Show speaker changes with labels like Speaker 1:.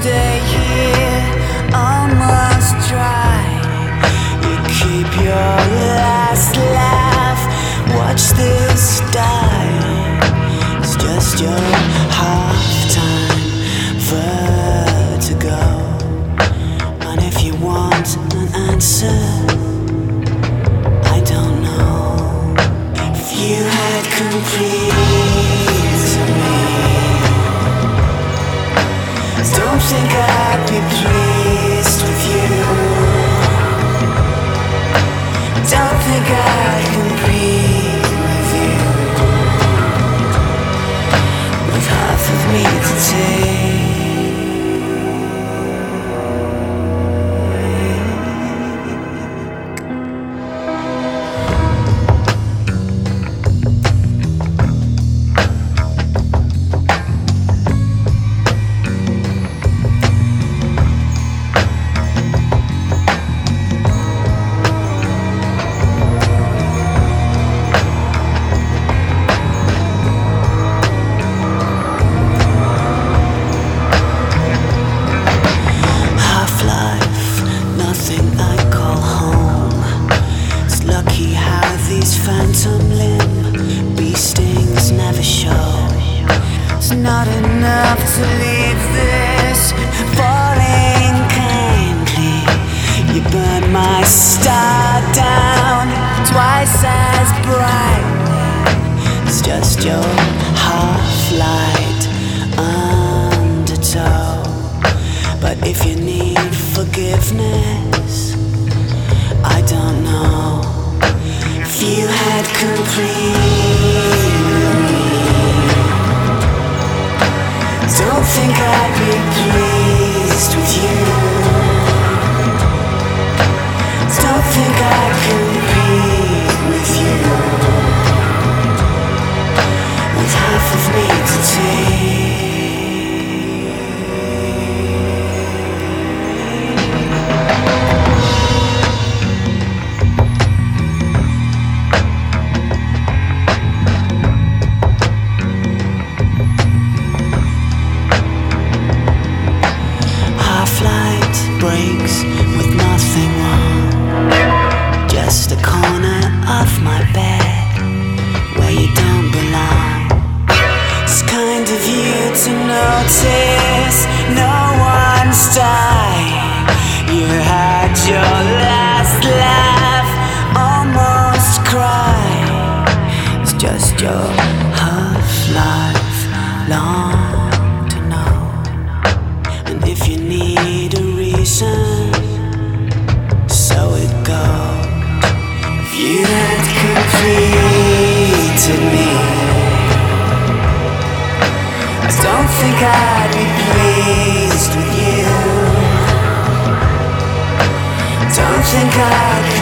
Speaker 1: stay here almost dry. You keep your last laugh. Watch this die. It's just your halftime vertigo. And if you want an answer, I don't know. If you had completed me, don't think I'd be pleased with you. Don't think I'd compete with you, with half of me to take. Phantom limb, bee stings never show. It's not enough to leave this falling kindly. You burn my star down twice as bright. It's just your half-light undertow. But if you need forgiveness, I don't know. If you had completed me, don't think I'd be pleased with you. Don't think I'd compete with you, with half of me to take. Breaks with nothing wrong, just a corner of my bed where you don't belong. It's kind of you to notice no one's dying. You had your last laugh, almost cry. It's just your half-life long to know. And if you need a reason, so it goes. If you had completed me, I don't think I'd be pleased with you. Don't think I'd